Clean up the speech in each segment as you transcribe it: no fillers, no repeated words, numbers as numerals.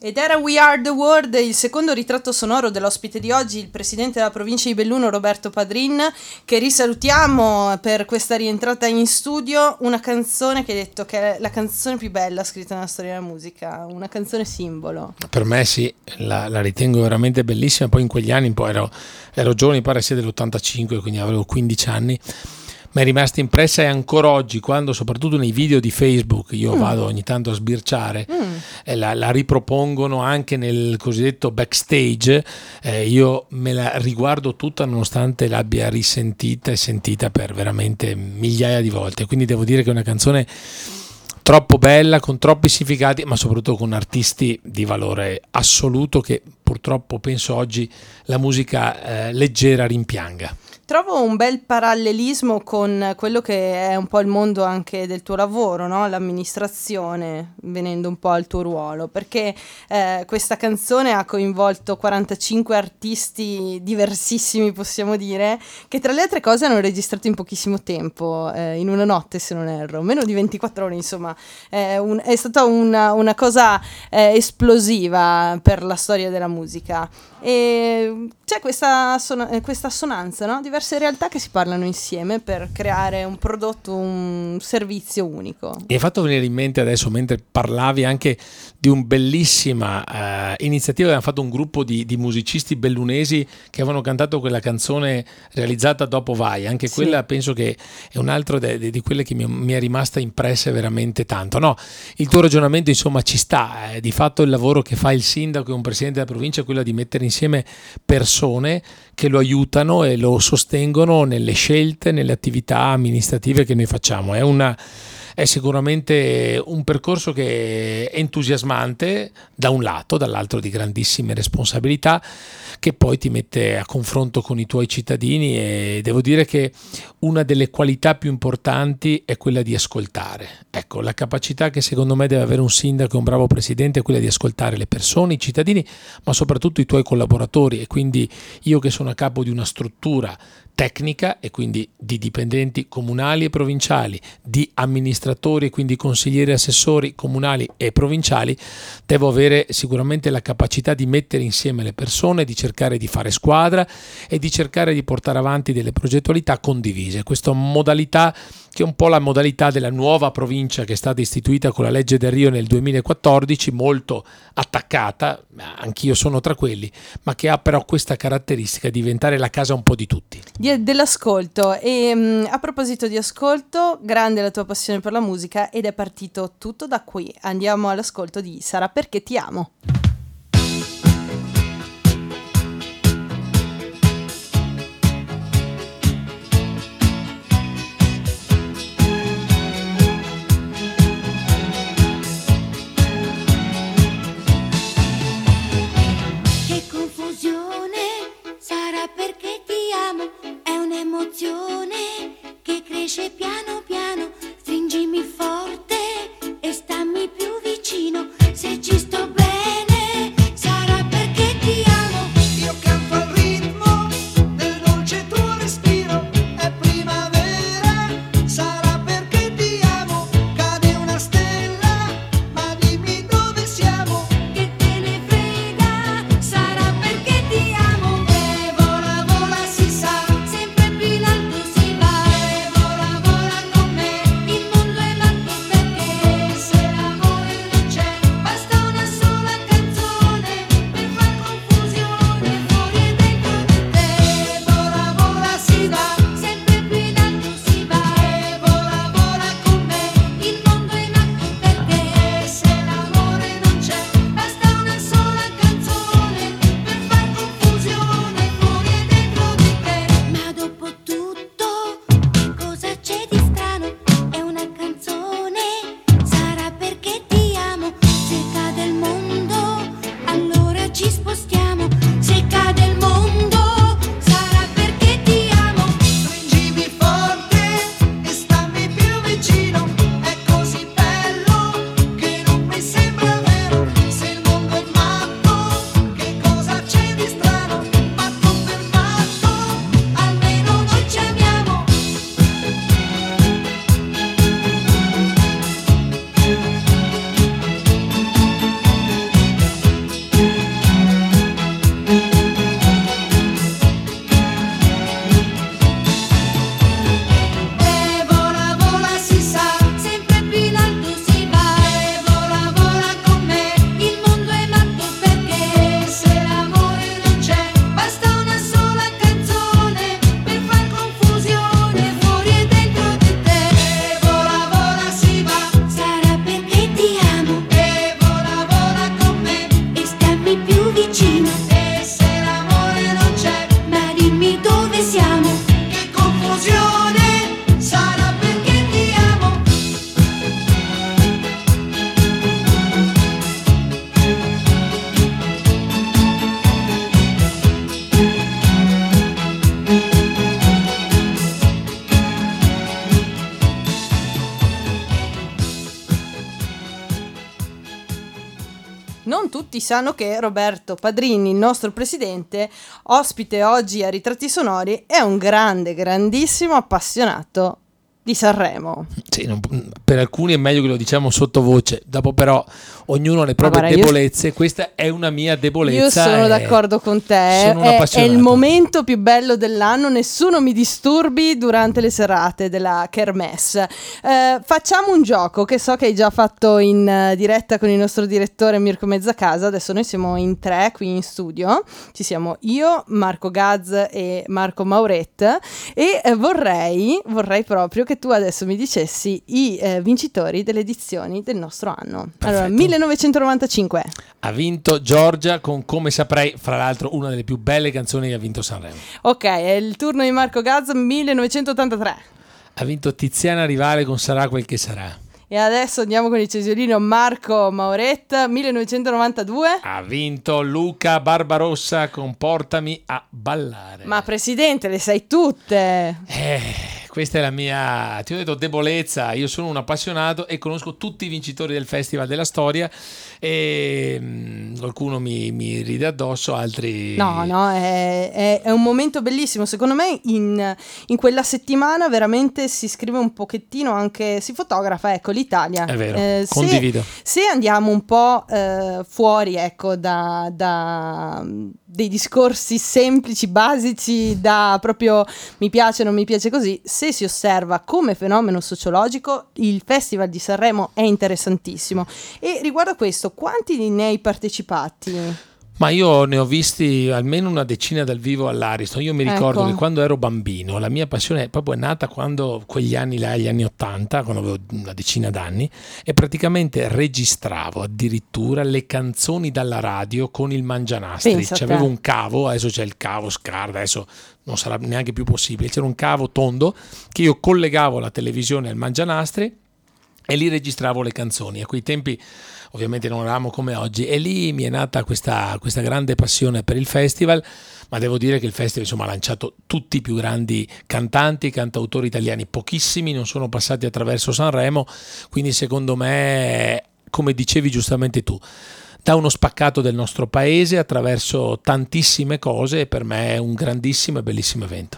Ed era We Are The World, il secondo ritratto sonoro dell'ospite di oggi, il presidente della provincia di Belluno, Roberto Padrin, che risalutiamo per questa rientrata in studio. Una canzone che hai detto che è la canzone più bella scritta nella storia della musica, una canzone simbolo. Per me sì, la ritengo veramente bellissima. Poi in quegli anni poi ero giovane, pare sia dell'85, quindi avevo 15 anni. Ma è rimasta impressa, e ancora oggi, quando soprattutto nei video di Facebook io vado ogni tanto a sbirciare, la ripropongono anche nel cosiddetto backstage, io me la riguardo tutta nonostante l'abbia risentita e sentita per veramente migliaia di volte. Quindi devo dire che è una canzone troppo bella, con troppi significati, ma soprattutto con artisti di valore assoluto che purtroppo penso oggi la musica leggera rimpianga. Trovo un bel parallelismo con quello che è un po' il mondo anche del tuo lavoro, no? L'amministrazione, venendo un po' al tuo ruolo, perché questa canzone ha coinvolto 45 artisti diversissimi, possiamo dire, che tra le altre cose hanno registrato in pochissimo tempo, in una notte se non erro, meno di 24 ore, insomma. È stata una cosa esplosiva per la storia della musica. E c'è questa assonanza, no? Diverse realtà che si parlano insieme per creare un prodotto, un servizio unico. Mi hai fatto venire in mente adesso, mentre parlavi, anche di un bellissima iniziativa. Avevamo fatto un gruppo di musicisti bellunesi che avevano cantato quella canzone realizzata dopo Vai. Anche Sì. Quella penso che è un altro di quelle che mi è rimasta impressa veramente tanto. No, il tuo ragionamento insomma ci sta. Di fatto il lavoro che fa il sindaco e un presidente della provincia è quello di mettere insieme persone che lo aiutano e lo sostengono nelle scelte, nelle attività amministrative che noi facciamo. È sicuramente un percorso che è entusiasmante da un lato, dall'altro di grandissime responsabilità, che poi ti mette a confronto con i tuoi cittadini, e devo dire che una delle qualità più importanti è quella di ascoltare. Ecco, la capacità che secondo me deve avere un sindaco e un bravo presidente è quella di ascoltare le persone, i cittadini, ma soprattutto i tuoi collaboratori. E quindi io, che sono a capo di una struttura tecnica e quindi di dipendenti comunali e provinciali, di amministratori e quindi consiglieri e assessori comunali e provinciali, devo avere sicuramente la capacità di mettere insieme le persone, di cercare di fare squadra e di cercare di portare avanti delle progettualità condivise. Questa modalità, che è un po' la modalità della nuova provincia che è stata istituita con la legge del Rio nel 2014, molto attaccata, anch'io sono tra quelli, ma che ha però questa caratteristica di diventare la casa un po' di tutti. Dell'ascolto. E a proposito di ascolto, grande la tua passione per la musica, ed è partito tutto da qui. Andiamo all'ascolto di Sarà perché ti amo. Che confusione, sarà perché ti amo, è un'emozione che cresce piano piano, stringimi forte e stammi più vicino, se ci sto bene tutti sanno che Roberto Padrini, il nostro presidente, ospite oggi a Ritratti Sonori, è un grandissimo appassionato di Sanremo. Sì, per alcuni è meglio che lo diciamo sottovoce, dopo però ognuno ha le proprie debolezze. Questa è una mia debolezza. Io sono d'accordo con te, è il momento più bello dell'anno, nessuno mi disturbi durante le serate della Kermesse. Facciamo un gioco che so che hai già fatto in diretta con il nostro direttore Mirko Mezzacasa. Adesso noi siamo in 3 qui in studio, ci siamo io, Marco Gaz e Marco Mauret, e vorrei proprio che tu adesso mi dicessi i vincitori delle edizioni del nostro anno. Perfetto. Allora, 1995 ha vinto Giorgia con Come Saprei, fra l'altro una delle più belle canzoni che ha vinto Sanremo. Ok, è il turno di Marco Gaz. 1983 ha vinto Tiziana Rivale con Sarà quel che sarà. E adesso andiamo con il cesolino Marco Mauret. 1992 ha vinto Luca Barbarossa con Portami a ballare. Ma presidente, le sai tutte. Questa è la mia, ti ho detto, debolezza. Io sono un appassionato e conosco tutti i vincitori del Festival della Storia, e qualcuno mi ride addosso, altri no, è un momento bellissimo. Secondo me in quella settimana veramente si scrive un pochettino, anche si fotografa, ecco, l'Italia. È vero, condivido. Se andiamo un po' fuori, ecco, da dei discorsi semplici, basici, da proprio mi piace, non mi piace così, se si osserva come fenomeno sociologico, il Festival di Sanremo è interessantissimo. E riguardo a questo, quanti ne hai partecipati? Ma io ne ho visti almeno una decina dal vivo all'Ariston. Io mi ricordo che quando ero bambino, la mia passione proprio è nata quando, quegli anni là, gli anni 80, quando avevo una decina d'anni, e praticamente registravo addirittura le canzoni dalla radio con il mangianastri. C'avevo un cavo, adesso c'è il cavo Scarda, adesso non sarà neanche più possibile. C'era un cavo tondo che io collegavo alla televisione al mangianastri e lì registravo le canzoni. A quei tempi ovviamente non eravamo come oggi, e lì mi è nata questa grande passione per il festival. Ma devo dire che il festival, insomma, ha lanciato tutti i più grandi cantanti, cantautori italiani. Pochissimi non sono passati attraverso Sanremo, quindi secondo me, come dicevi giustamente tu, dà uno spaccato del nostro paese attraverso tantissime cose, e per me è un grandissimo e bellissimo evento.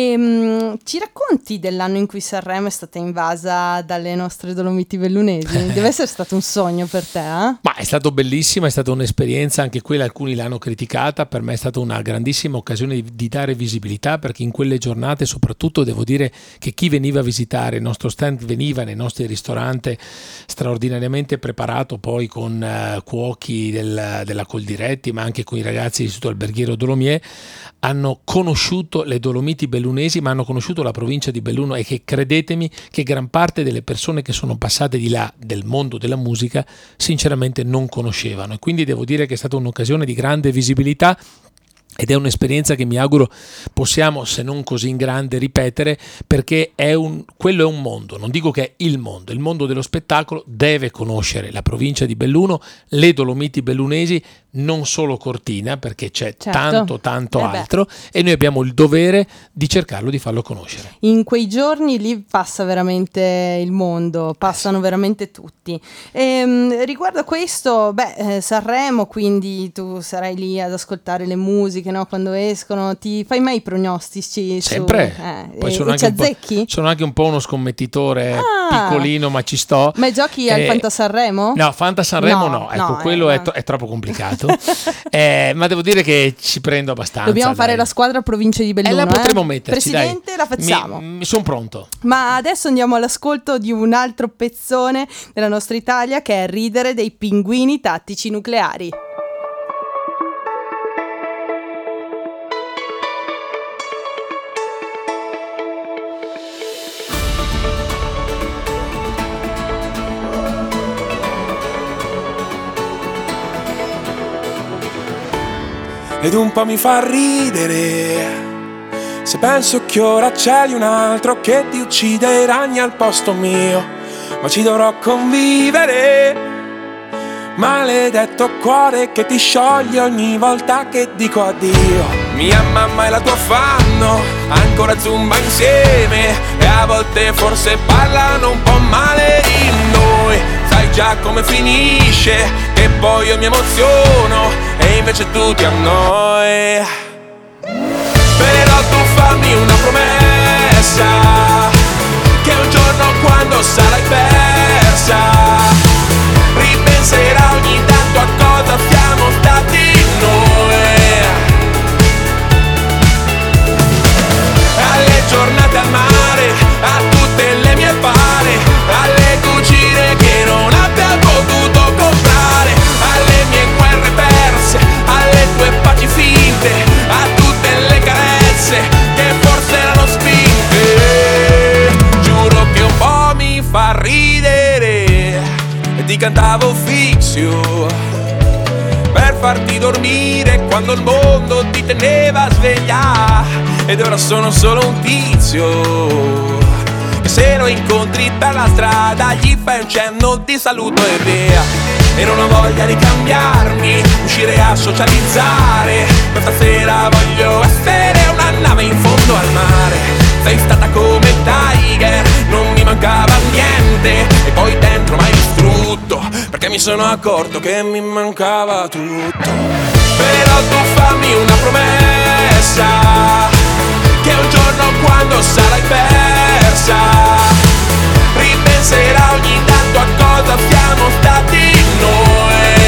Ci racconti dell'anno in cui Sanremo è stata invasa dalle nostre Dolomiti bellunesi? Deve essere stato un sogno per te, eh? Ma è stato bellissimo, è stata un'esperienza, anche quella alcuni l'hanno criticata, per me è stata una grandissima occasione di dare visibilità, perché in quelle giornate soprattutto devo dire che chi veniva a visitare il nostro stand veniva nei nostri ristoranti straordinariamente preparato, poi con cuochi della Coldiretti, ma anche con i ragazzi dell'Istituto Alberghiero Dolomier. Hanno conosciuto le Dolomiti bellunesi, ma hanno conosciuto la provincia di Belluno, e che, credetemi, che gran parte delle persone che sono passate di là del mondo della musica sinceramente non conoscevano. E quindi devo dire che è stata un'occasione di grande visibilità, ed è un'esperienza che mi auguro possiamo, se non così in grande, ripetere, perché quello è un mondo, non dico che è il mondo dello spettacolo deve conoscere la provincia di Belluno, le Dolomiti bellunesi, non solo Cortina, perché c'è tanto altro, e noi abbiamo il dovere di cercarlo, di farlo conoscere. In quei giorni lì passa veramente il mondo, passano veramente tutti. Riguardo a questo, Sanremo, quindi tu sarai lì ad ascoltare le musiche, no? Quando escono, ti fai mai i pronostici? Sempre. Poi sono anche un po' uno scommettitore piccolino, ma ci sto. Ma giochi al Fanta Sanremo? No, Fanta Sanremo no. Ecco, quello è troppo complicato. Ma devo dire che ci prendo abbastanza. Dobbiamo fare la squadra provincia di Belluno. La potremo metterci, Presidente, la facciamo. Mi sono pronto. Ma adesso andiamo all'ascolto di un altro pezzone della nostra Italia, che è Ridere dei Pinguini Tattici Nucleari. Ed un po' mi fa ridere se penso che ora c'è un altro che ti uccide i ragni al posto mio, ma ci dovrò convivere. Maledetto cuore che ti scioglie ogni volta che dico addio. Mia mamma e la tua fanno ancora zumba insieme, e a volte forse parlano un po' male di noi. Sai già come finisce, che poi io mi emoziono e invece tu ti annoi. Però tu fammi una promessa, che un giorno quando sarai persa ripenserai ogni tanto a cosa siamo stati noi, alle giornate al mare, a tutte le mie pare, alle cucine che non abbia potuto comprare, alle mie guerre perse, alle tue paci finte, a tutte le carezze che forse erano spinte. Giuro che un po' mi fa ridere e ti cantavo Fixio per farti dormire quando il mondo ti teneva sveglia. Ed ora sono solo un tizio che se lo incontri per la strada gli fai un cenno di saluto e via. E non ho voglia di cambiarmi, uscire a socializzare. Questa sera voglio essere una nave in fondo al mare. Sei stata come Tiger, non mi mancava niente, e poi dentro m'hai distrutto, perché mi sono accorto che mi mancava tutto. Però tu fammi una promessa, che un giorno quando sarai persa ripenserai ogni tanto a cosa siamo stati noi,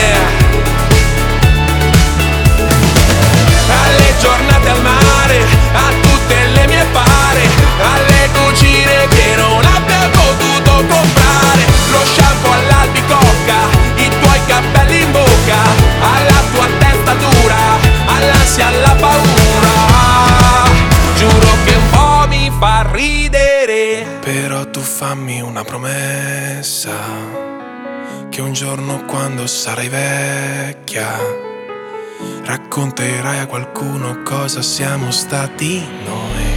alle giornate al mare, a tutte le mie pare, alle cucine che non abbia potuto comprare, lo shampoo all'albicocca, i tuoi capelli in bocca, alla tua testa dura, all'ansia, alla paura. Giuro che un po' mi fa ridere, però tu fammi una promessa, che un giorno quando sarai vecchia racconterai a qualcuno cosa siamo stati noi.